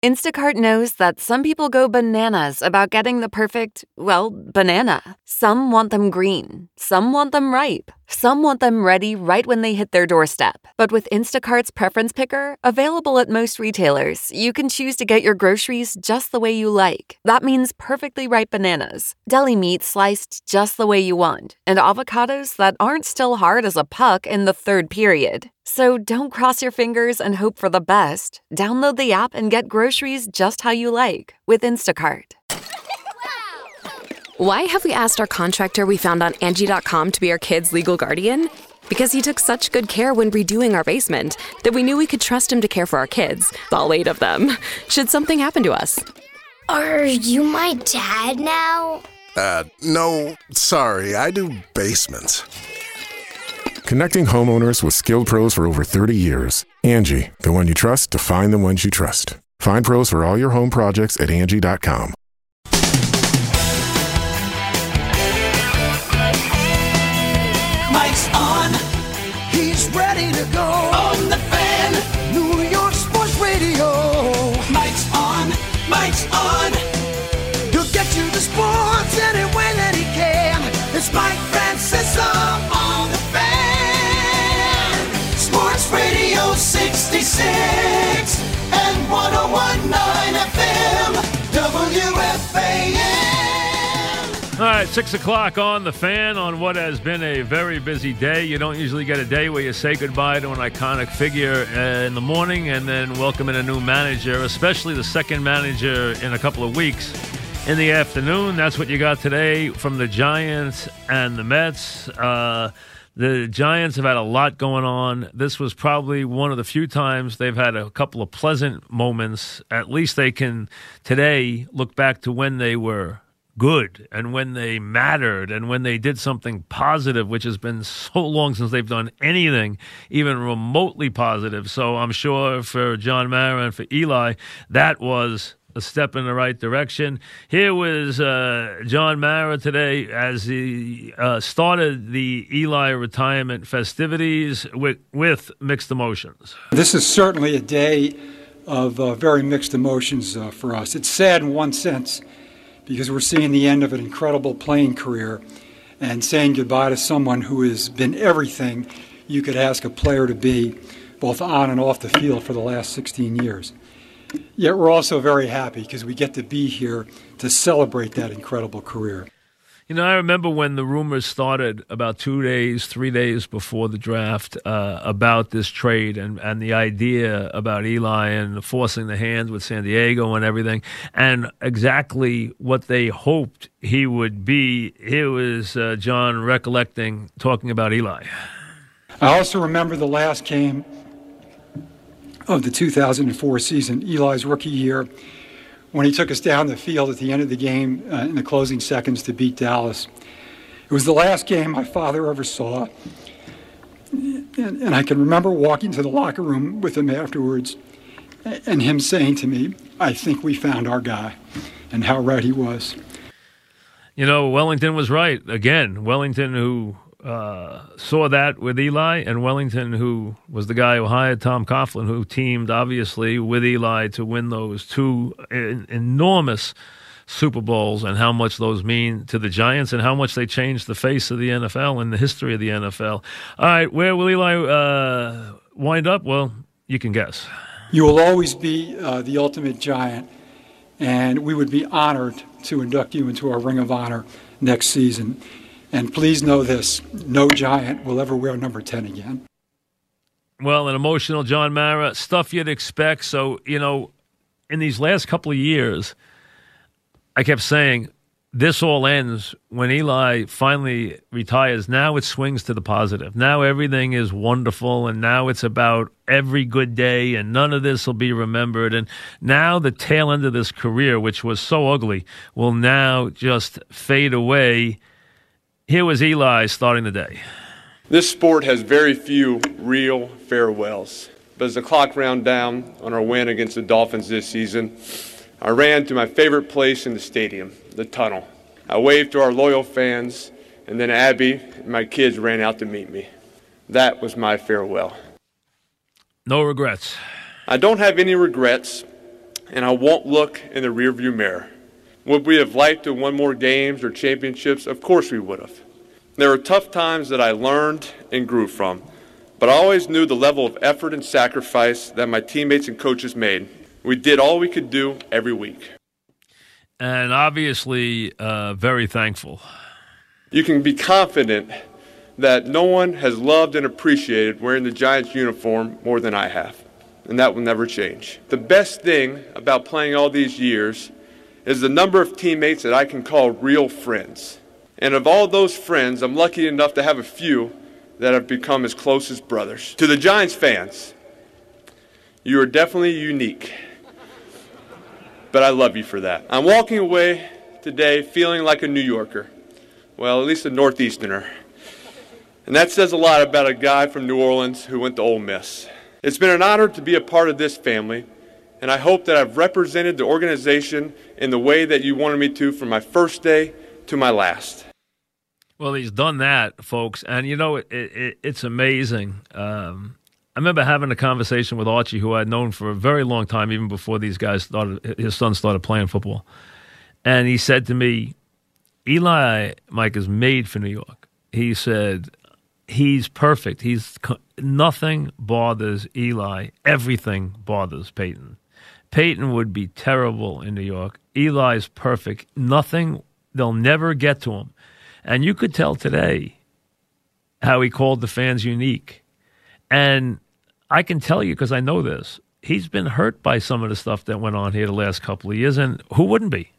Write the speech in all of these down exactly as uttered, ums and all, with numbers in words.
Instacart knows that some people go bananas about getting the perfect, well, banana. Some want them green, some want them ripe, some want them ready right when they hit their doorstep. But with Instacart's Preference Picker, available at most retailers, you can choose to get your groceries just the way you like. That means perfectly ripe bananas, deli meat sliced just the way you want, and avocados that aren't still hard as a puck in the third period. So don't cross your fingers and hope for the best. Download the app and get groceries just how you like with Instacart. Why have we asked our contractor we found on Angie dot com to be our kids' legal guardian? Because he took such good care when redoing our basement that we knew we could trust him to care for our kids, all eight of them, should something happen to us. Are you my dad now? Uh, no, sorry, I do basements. Connecting homeowners with skilled pros for over thirty years. Angie, the one you trust to find the ones you trust. Find pros for all your home projects at Angie dot com. Mike's on. He's ready to go. On the Fan. New York Sports Radio. Mike's on. Mike's on. He'll get you the sports any way that he can. It's Mike Francesa on the Fan. Sports Radio sixty-six and one oh one point nine F M. W F A N. All right, six o'clock on the Fan on what has been a very busy day. You don't usually get a day where you say goodbye to an iconic figure uh, in the morning and then welcome in a new manager, especially the second manager in a couple of weeks in the afternoon. That's what you got today from the Giants and the Mets. Uh, the Giants have had a lot going on. This was probably one of the few times they've had a couple of pleasant moments. At least they can today look back to when they were good and when they mattered and when they did something positive, which has been so long since they've done anything even remotely positive. So I'm sure for John Mara and for Eli, that was a step in the right direction. Here was uh, John Mara today as he uh, started the Eli retirement festivities with, with mixed emotions. This is certainly a day of uh, very mixed emotions uh, for us. It's sad in one sense, because we're seeing the end of an incredible playing career and saying goodbye to someone who has been everything you could ask a player to be, both on and off the field for the last sixteen years. Yet we're also very happy because we get to be here to celebrate that incredible career. You know, I remember when the rumors started about two days, three days before the draft uh, about this trade and, and the idea about Eli and forcing the hands with San Diego and everything, and exactly what they hoped he would be. Here was uh, John recollecting, talking about Eli. I also remember the last game of the two thousand four season, Eli's rookie year, when he took us down the field at the end of the game uh, in the closing seconds to beat Dallas. It was the last game my father ever saw. And, and I can remember walking to the locker room with him afterwards and him saying to me, "I think we found our guy," and how right he was. You know, Wellington was right. Again, Wellington who uh, saw that with Eli, and Wellington who was the guy who hired Tom Coughlin, who teamed, obviously, with Eli to win those two en- enormous Super Bowls, and how much those mean to the Giants and how much they changed the face of the N F L and the history of the N F L. All right, where will Eli uh, wind up? Well, you can guess. You will always be uh, the ultimate Giant, and we would be honored to induct you into our Ring of Honor next season. And please know this, no Giant will ever wear number ten again. Well, an emotional John Mara, stuff you'd expect. So, you know, in these last couple of years, I kept saying, this all ends when Eli finally retires. Now it swings to the positive. Now everything is wonderful, and now it's about every good day, and none of this will be remembered. And now the tail end of this career, which was so ugly, will now just fade away. Here was Eli starting the day. This sport has very few real farewells. But as the clock round down on our win against the Dolphins this season, I ran to my favorite place in the stadium, the tunnel. I waved to our loyal fans, and then Abby and my kids ran out to meet me. That was my farewell. No regrets. I don't have any regrets, and I won't look in the rearview mirror. Would we have liked to have won more games or championships? Of course we would have. There were tough times that I learned and grew from, but I always knew the level of effort and sacrifice that my teammates and coaches made. We did all we could do every week. And obviously, uh, very thankful. You can be confident that no one has loved and appreciated wearing the Giants uniform more than I have, and that will never change. The best thing about playing all these years is the number of teammates that I can call real friends. And of all those friends, I'm lucky enough to have a few that have become as close as brothers. To the Giants fans, you are definitely unique, but I love you for that. I'm walking away today feeling like a New Yorker, well, at least a Northeasterner. And that says a lot about a guy from New Orleans who went to Ole Miss. It's been an honor to be a part of this family, and I hope that I've represented the organization in the way that you wanted me to from my first day to my last. Well, he's done that, folks, and you know, it, it, it's amazing. Um, I remember having a conversation with Archie, who I'd known for a very long time, even before these guys started, his son started playing football. And he said to me, Eli, Mike, is made for New York. He said, he's perfect. He's nothing bothers Eli. Everything bothers Peyton. Peyton would be terrible in New York. Eli's perfect. Nothing, they'll never get to him. And you could tell today how he called the fans unique. And I can tell you, because I know this, he's been hurt by some of the stuff that went on here the last couple of years, and who wouldn't be?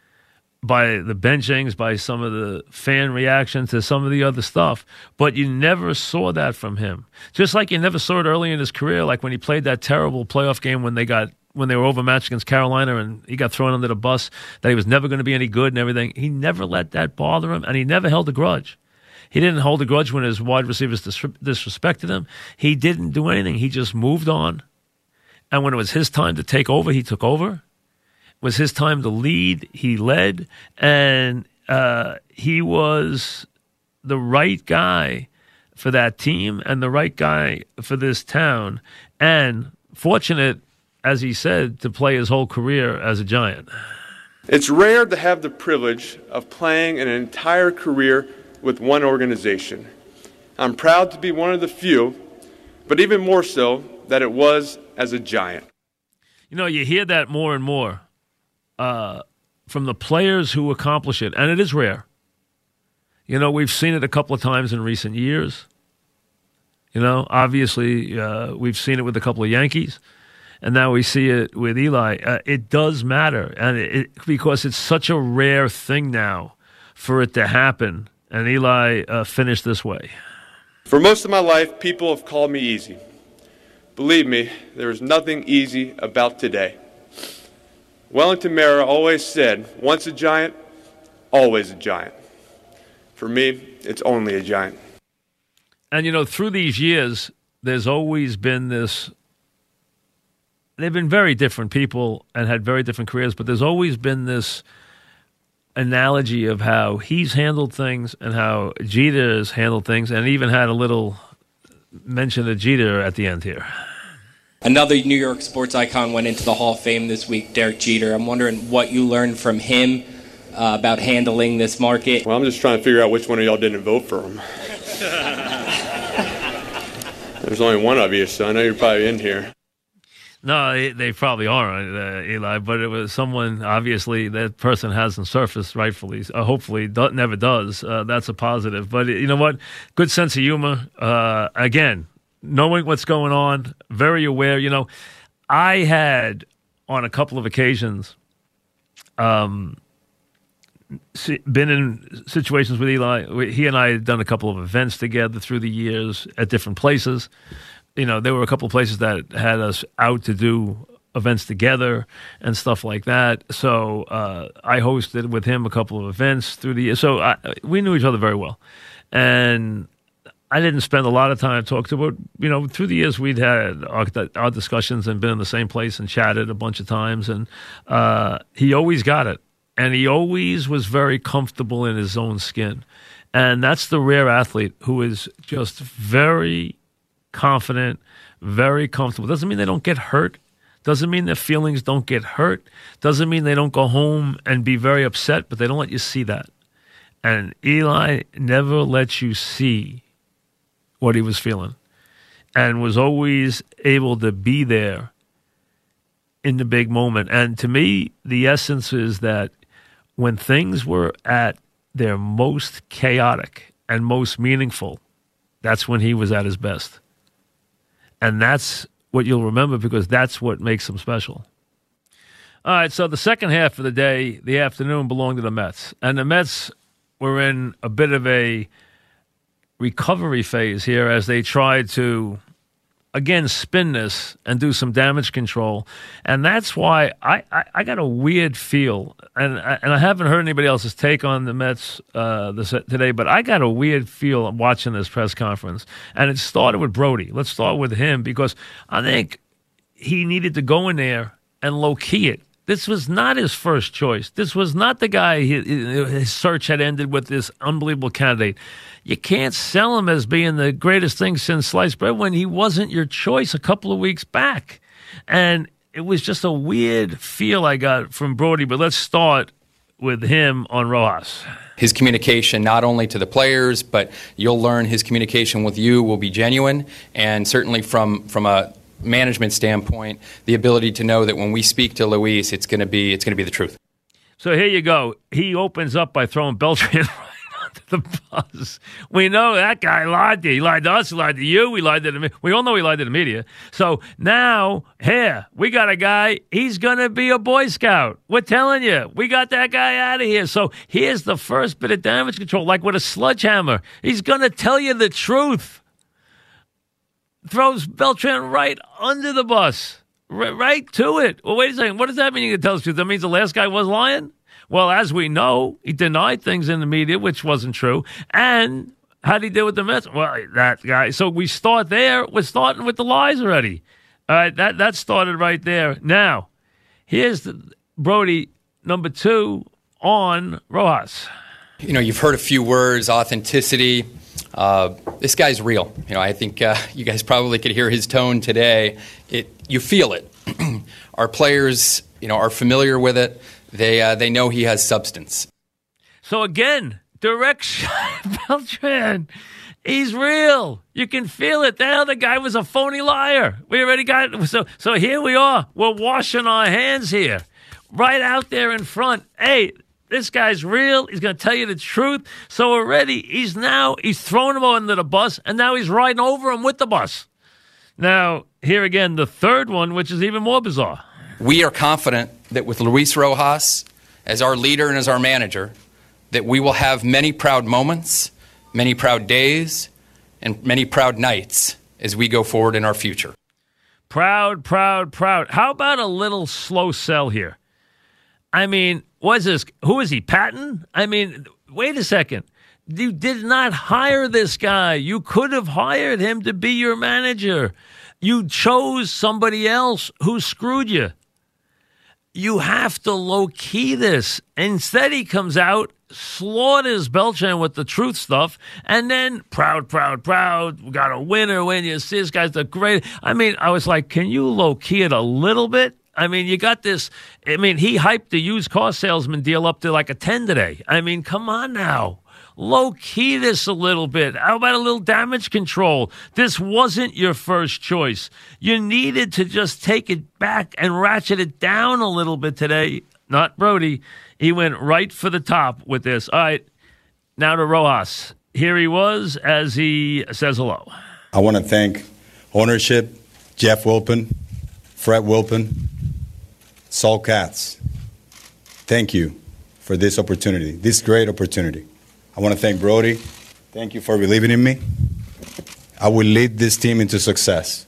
By the benchings, by some of the fan reactions to some of the other stuff. But you never saw that from him. Just like you never saw it early in his career, like when he played that terrible playoff game when they got when they were overmatched against Carolina and he got thrown under the bus, that he was never going to be any good and everything. He never let that bother him, and he never held a grudge. He didn't hold a grudge when his wide receivers dis- disrespected him. He didn't do anything. He just moved on. And when it was his time to take over, he took over. It was his time to lead. He led. And uh, he was the right guy for that team and the right guy for this town. And fortunate, as he said, to play his whole career as a Giant. It's rare to have the privilege of playing an entire career with one organization. I'm proud to be one of the few, but even more so that it was as a Giant. You know, you hear that more and more uh, from the players who accomplish it, and it is rare. You know, we've seen it a couple of times in recent years. You know, obviously, uh, we've seen it with a couple of Yankees. And now we see it with Eli. Uh, it does matter, and it, it, because it's such a rare thing now for it to happen. And Eli uh, finished this way. For most of my life, people have called me easy. Believe me, there is nothing easy about today. Wellington Mara always said, once a Giant, always a Giant. For me, it's only a Giant. And, you know, through these years, there's always been this. They've been very different people and had very different careers, but there's always been this analogy of how he's handled things and how Jeter has handled things, and even had a little mention of Jeter at the end here. Another New York sports icon went into the Hall of Fame this week, Derek Jeter. I'm wondering what you learned from him uh, about handling this market. Well, I'm just trying to figure out which one of y'all didn't vote for him. There's only one of you, so I know you're probably in here. No, they, they probably aren't, uh, Eli, but it was someone, obviously, that person hasn't surfaced rightfully. Uh, hopefully, do, never does. Uh, that's a positive. But you know what? Good sense of humor. Uh, again, knowing what's going on, very aware. You know, I had, on a couple of occasions, um, been in situations with Eli. He and I had done a couple of events together through the years at different places. You know, there were a couple of places that had us out to do events together and stuff like that. So uh, I hosted with him a couple of events through the years. So I, we knew each other very well. And I didn't spend a lot of time talking to, but, you know, through the years we'd had our, our discussions and been in the same place and chatted a bunch of times. And uh, he always got it. And he always was very comfortable in his own skin. And that's the rare athlete who is just very confident, very comfortable. Doesn't mean they don't get hurt. Doesn't mean their feelings don't get hurt. Doesn't mean they don't go home and be very upset, but they don't let you see that. And Eli never let you see what he was feeling and was always able to be there in the big moment. And to me, the essence is that when things were at their most chaotic and most meaningful, that's when he was at his best. And that's what you'll remember because that's what makes him special. All right, so the second half of the day, the afternoon, belonged to the Mets. And the Mets were in a bit of a recovery phase here as they tried to, again, spin this and do some damage control. And that's why I, I, I got a weird feel, and I, and I haven't heard anybody else's take on the Mets uh, this, today, but I got a weird feel watching this press conference. And it started with Brody. Let's start with him because I think he needed to go in there and low-key it. This was not his first choice. This was not the guy he, his search had ended with this unbelievable candidate. You can't sell him as being the greatest thing since sliced bread when he wasn't your choice a couple of weeks back. And it was just a weird feel I got from Brody. But let's start with him on Rojas. His communication, not only to the players, but you'll learn his communication with you will be genuine. And certainly from, from a management standpoint, the ability to know that when we speak to Luis, it's going to be it's going to be the truth. So here you go. He opens up by throwing Beltran right onto the bus. We know that guy lied to you. He lied to us. He lied to you. We lied to the. We all know he lied to the media. So now here we got a guy. He's going to be a Boy Scout. We're telling you, we got that guy out of here. So here's the first bit of damage control, like with a sledgehammer. He's going to tell you the truth. Throws Beltran right under the bus, right, right to it. Well, wait a second. What does that mean you can tell the truth? That means the last guy was lying? Well, as we know, he denied things in the media, which wasn't true. And how did he deal with the Mets? Well, that guy. So we start there. We're starting with the lies already. All right, that, that started right there. Now, here's the, Brody, number two on Rojas. You know, you've heard a few words, authenticity. Uh, this guy's real. You know, I think uh, you guys probably could hear his tone today. It, you feel it. Our players, you know, are familiar with it. They uh, they know he has substance. So again, direct shot, Beltran. He's real. You can feel it. The hell, the guy was a phony liar. We already got so so here we are. We're washing our hands here, right out there in front. Hey. This guy's real. He's going to tell you the truth. So already he's now, he's thrown him under the bus, and now he's riding over him with the bus. Now, here again, the third one, which is even more bizarre. We are confident that with Luis Rojas as our leader and as our manager, that we will have many proud moments, many proud days, and many proud nights as we go forward in our future. Proud, proud, proud. How about a little slow sell here? I mean, what's this? Who is he, Patton? I mean, wait a second. You did not hire this guy. You could have hired him to be your manager. You chose somebody else who screwed you. You have to low-key this. Instead, he comes out, slaughters Beltran with the truth stuff, and then proud, proud, proud. We got a winner when you see this guy's the great. I mean, I was like, can you low-key it a little bit? I mean, you got this. I mean, he hyped the used car salesman deal up to like a ten today. I mean, come on now. Low-key this a little bit. How about a little damage control? This wasn't your first choice. You needed to just take it back and ratchet it down a little bit today. Not Brody. He went right for the top with this. All right, now to Rojas. Here he was as he says hello. I want to thank ownership, Jeff Wilpon, Fred Wilpon, Saul Katz. Thank you for this opportunity, this great opportunity. I want to thank Brody. Thank you for believing in me. I will lead this team into success.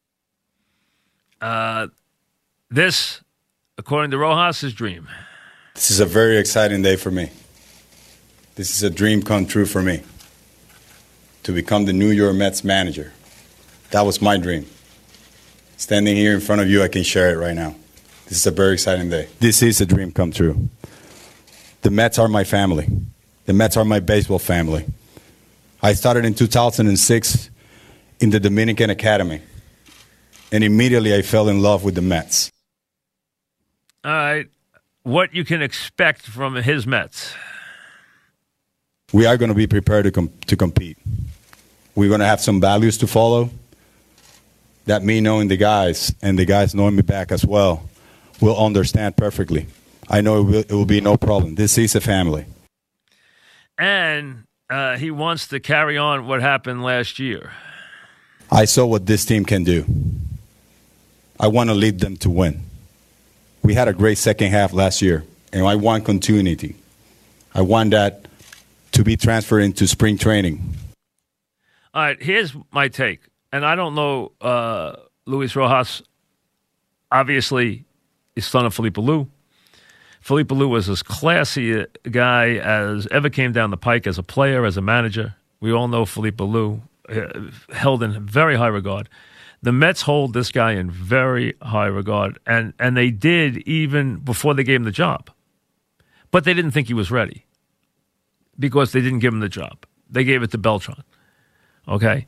Uh, this, according to Rojas' dream. This is a very exciting day for me. This is a dream come true for me, to become the New York Mets manager. That was my dream. Standing here in front of you, I can share it right now. This is a very exciting day. This is a dream come true. The Mets are my family. The Mets are my baseball family. I started in two thousand six in the Dominican Academy. and immediately I fell in love with the Mets. All right. What you can expect from his Mets? We are going to be prepared to com- to compete. We're going to have some values to follow. That me knowing the guys and the guys knowing me back as well will understand perfectly. I know it will, it will be no problem. This is a family. And uh, he wants to carry on what happened last year. I saw what this team can do. I want to lead them to win. We had a great second half last year, and I want continuity. I want that to be transferred into spring training. All right, here's my take. And I don't know, uh, Luis Rojas, obviously, is son of Felipe Alou. Felipe Alou was as classy a guy as ever came down the pike as a player, as a manager. We all know Felipe Alou, uh, held in very high regard. The Mets hold this guy in very high regard, and, and they did even before they gave him the job. But they didn't think he was ready because they didn't give him the job. They gave it to Beltran. Okay?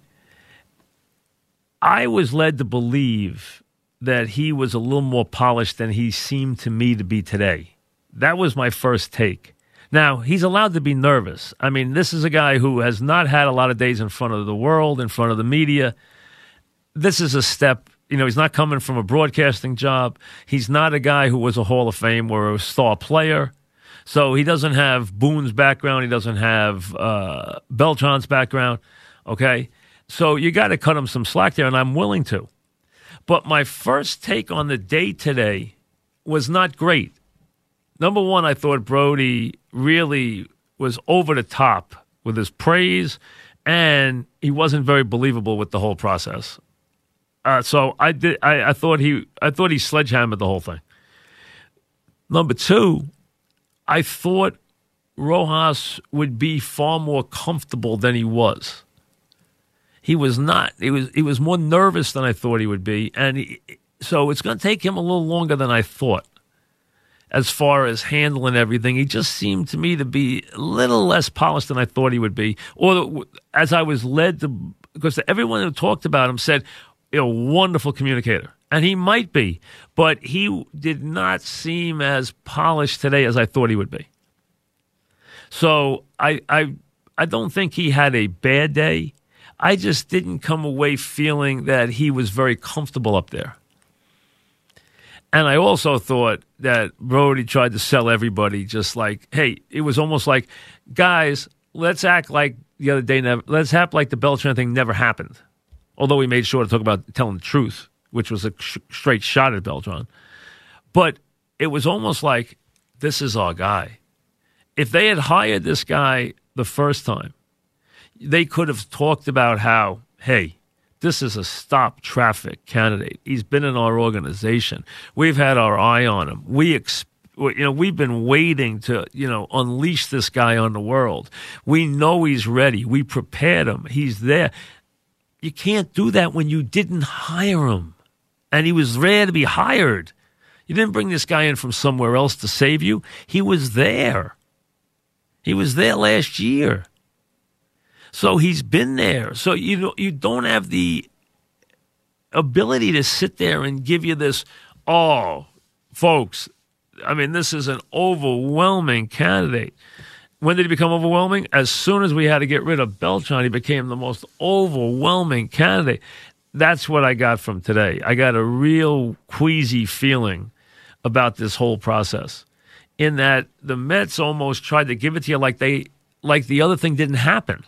I was led to believe that he was a little more polished than he seemed to me to be today. That was my first take. Now, he's allowed to be nervous. I mean, this is a guy who has not had a lot of days in front of the world, in front of the media. This is a step, you know, he's not coming from a broadcasting job. He's not a guy who was a Hall of Fame or a star player. So he doesn't have Boone's background. He doesn't have uh, Beltran's background, okay? So you got to cut him some slack there, and I'm willing to. But my first take on the day today was not great. Number one, I thought Brody really was over the top with his praise, and he wasn't very believable with the whole process. Uh, so I did. I, I thought he. I thought he sledgehammered the whole thing. Number two, I thought Rojas would be far more comfortable than he was. He was not. He was. He was more nervous than I thought he would be, and he, so it's going to take him a little longer than I thought. As far as handling everything, he just seemed to me to be a little less polished than I thought he would be. Or as I was led to, because everyone who talked about him said, a wonderful communicator. And he might be, but he did not seem as polished today as I thought he would be. So I I I don't think he had a bad day. I just didn't come away feeling that he was very comfortable up there. And I also thought that Brody tried to sell everybody just like, hey, it was almost like, guys, let's act like the other day, never, let's act like the Beltran thing never happened. Although we made sure to talk about telling the truth, which was a sh- straight shot at Beltran. But it was almost like, this is our guy. If they had hired this guy the first time, they could have talked about how, hey, this is a stop traffic candidate. He's been in our organization. We've had our eye on him. We ex- you know, we've been waiting to, you know, unleash this guy on the world. We know he's ready. We prepared him. He's there. You can't do that when you didn't hire him. And he was there to be hired. You didn't bring this guy in from somewhere else to save you. He was there. He was there last year. So he's been there. So you don't, you don't have the ability to sit there and give you this, oh, folks, I mean, this is an overwhelming candidate. When did he become overwhelming? As soon as we had to get rid of Beltran, he became the most overwhelming candidate. That's what I got from today. I got a real queasy feeling about this whole process, in that the Mets almost tried to give it to you like they like the other thing didn't happen.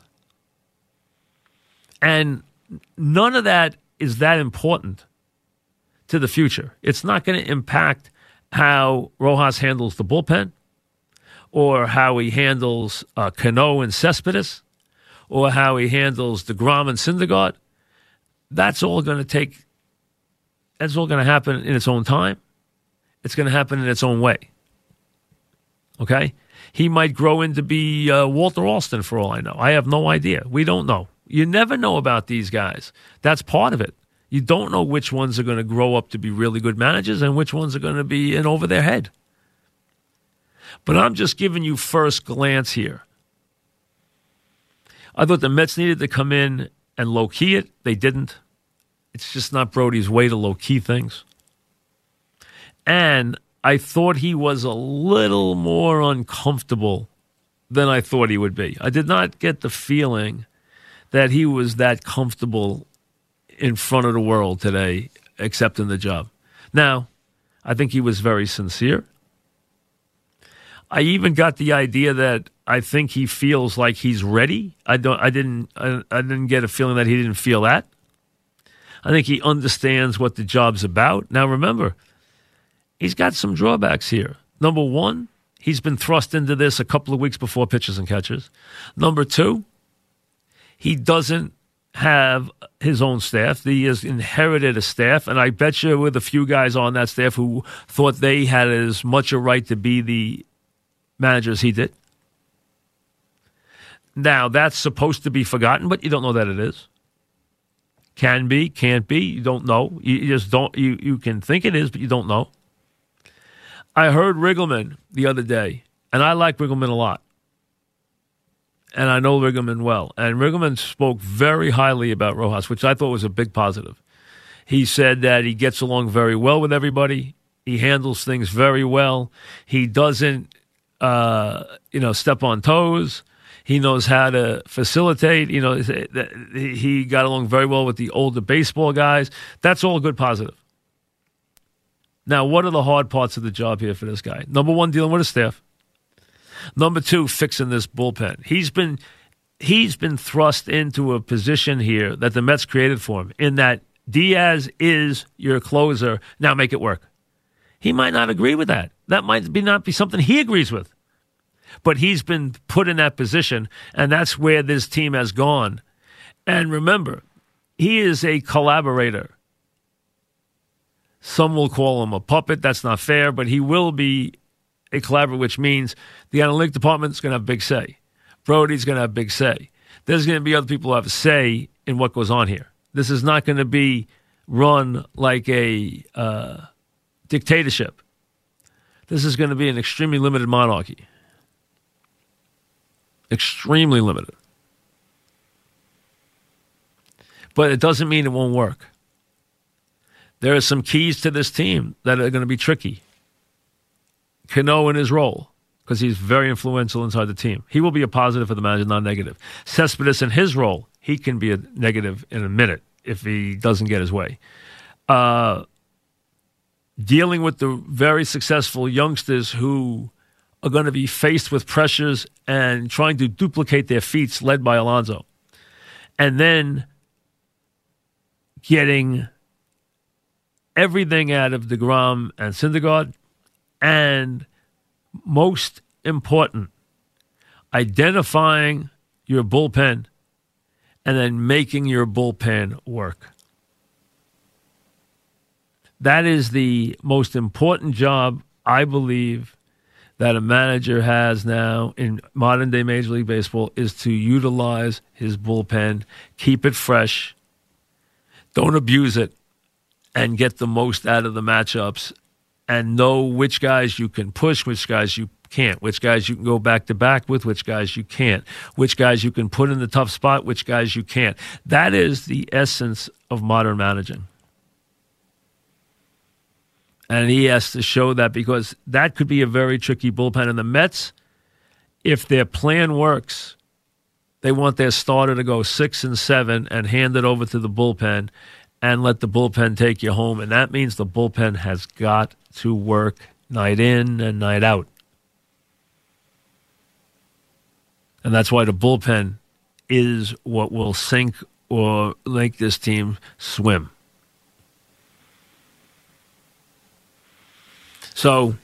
And none of that is that important to the future. It's not going to impact how Rojas handles the bullpen, or how he handles uh, Cano and Cespedes, or how he handles DeGrom and Syndergaard. That's all going to take, that's all going to happen in its own time. It's going to happen in its own way. Okay? He might grow into be uh, Walter Alston for all I know. I have no idea. We don't know. You never know about these guys. That's part of it. You don't know which ones are going to grow up to be really good managers and which ones are going to be in over their head. But I'm just giving you first glance here. I thought the Mets needed to come in and low-key it. They didn't. It's just not Brody's way to low-key things. And I thought he was a little more uncomfortable than I thought he would be. I did not get the feeling that he was that comfortable in front of the world today, accepting the job. Now, I think he was very sincere. I even got the idea that I think he feels like he's ready. I don't. I didn't. I, I didn't get a feeling that he didn't feel that. I think he understands what the job's about. Now, remember, he's got some drawbacks here. Number one, he's been thrust into this a couple of weeks before pitchers and catchers. Number two, he doesn't have his own staff. He has inherited a staff, and I bet you with a few guys on that staff who thought they had as much a right to be the manager as he did. Now, that's supposed to be forgotten, but you don't know that it is. Can be, can't be, you don't know. You just don't, you, you can think it is, but you don't know. I heard Riggleman the other day, and I like Riggleman a lot. And I know Riggleman well. And Riggleman spoke very highly about Rojas, which I thought was a big positive. He said that he gets along very well with everybody. He handles things very well. He doesn't, uh, you know, step on toes. He knows how to facilitate. You know, he got along very well with the older baseball guys. That's all good positive. Now, what are the hard parts of the job here for this guy? Number one, dealing with his staff. Number two, fixing this bullpen. He's been he's been thrust into a position here that the Mets created for him, in that Diaz is your closer. Now make it work. He might not agree with that. That might be not be something he agrees with. But he's been put in that position, and that's where this team has gone. And remember, he is a collaborator. Some will call him a puppet. That's not fair, but he will be a collaborator, which means the analytic department is going to have a big say. Brody's going to have a big say. There's going to be other people who have a say in what goes on here. This is not going to be run like a uh, dictatorship. This is going to be an extremely limited monarchy. Extremely limited. But it doesn't mean it won't work. There are some keys to this team that are going to be tricky. Cano in his role, because he's very influential inside the team. He will be a positive for the manager, not negative. Cespedes in his role, he can be a negative in a minute if he doesn't get his way. Uh, dealing with the very successful youngsters who are going to be faced with pressures and trying to duplicate their feats, led by Alonso. And then getting everything out of DeGrom and Syndergaard. And most important, identifying your bullpen and then making your bullpen work. That is the most important job, I believe, that a manager has now in modern-day Major League Baseball, is to utilize his bullpen, keep it fresh, don't abuse it, and get the most out of the matchups, and know which guys you can push, which guys you can't, which guys you can go back-to-back with, which guys you can't, which guys you can put in the tough spot, which guys you can't. That is the essence of modern managing. And he has to show that, because that could be a very tricky bullpen. And the Mets, if their plan works, they want their starter to go six and seven and hand it over to the bullpen and let the bullpen take you home. And that means the bullpen has got to work night in and night out. And that's why the bullpen is what will sink or make this team swim. So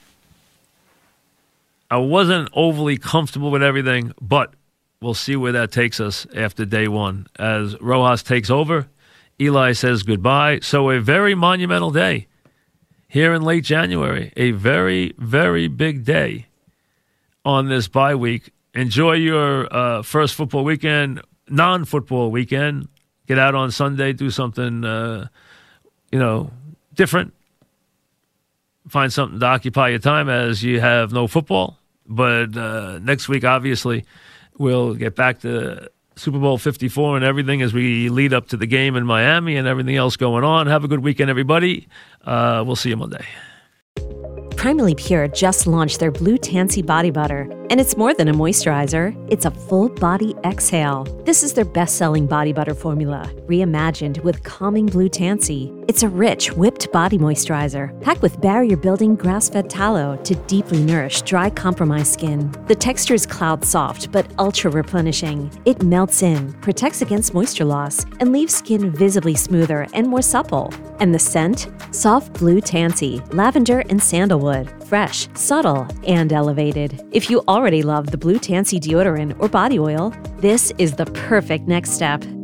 I wasn't overly comfortable with everything, but we'll see where that takes us after day one. As Rojas takes over, Eli says goodbye. So a very monumental day here in late January. A very, very big day on this bye week. Enjoy your uh, first football weekend, non-football weekend. Get out on Sunday, do something, uh, you know, different. Find something to occupy your time as you have no football. But uh, next week, obviously, we'll get back to Super Bowl fifty-four and everything as we lead up to the game in Miami and everything else going on. Have a good weekend, everybody. Uh, we'll see you Monday. Primally Pure just launched their Blue Tansy Body Butter, and it's more than a moisturizer. It's a full-body exhale. This is their best-selling body butter formula, reimagined with calming Blue Tansy. It's a rich, whipped body moisturizer, packed with barrier-building grass-fed tallow to deeply nourish dry, compromised skin. The texture is cloud-soft, but ultra-replenishing. It melts in, protects against moisture loss, and leaves skin visibly smoother and more supple. And the scent? Soft Blue Tansy, lavender and sandalwood. Fresh, subtle, and elevated. If you already love the Blue Tansy deodorant or body oil, this is the perfect next step.